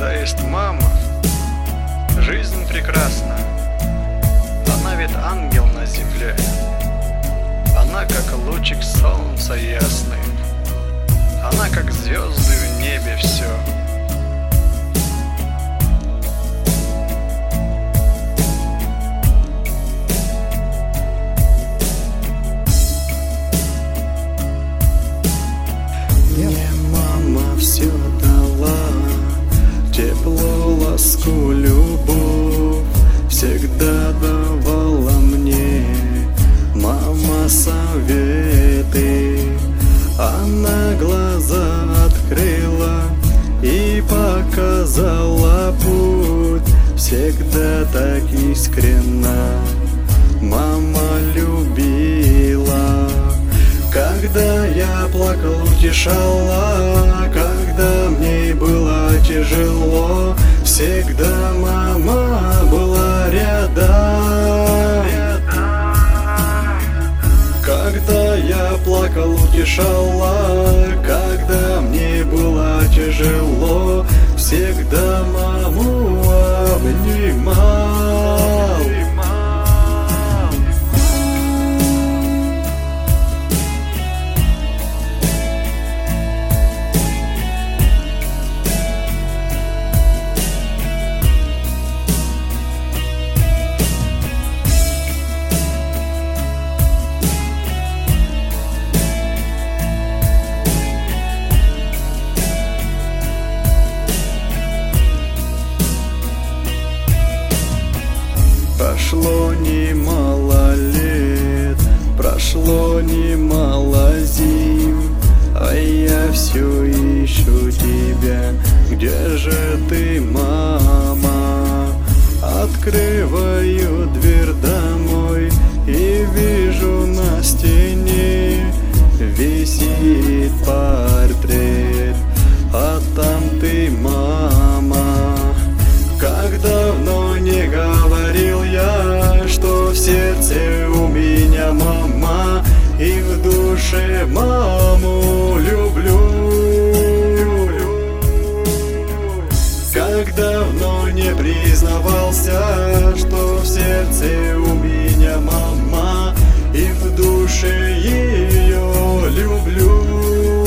Когда есть мама, жизнь прекрасна. Она ведь ангел на земле. Она как лучик солнца ясный. Она как звезды в небе все. Мне мама все дала, тепло, ласку, любовь всегда давала мне. Мама советы, она глаза открыла и показала путь, всегда так искренно мама любила. Когда я плакал, утешала, когда мне было тяжело, всегда мама была рядом. Когда я плакал, утешала, когда мне было тяжело, всегда маму обнимал. Прошло немало лет, прошло немало зим, а я все ищу тебя. Где же ты, мама? Открываю дверь домой и вижу на стене висит портрет, а там ты, мама. Как давно не говорил я, что в сердце у меня мама, и в душе маму люблю. Как давно не признавался, что в сердце у меня мама, и в душе ее люблю.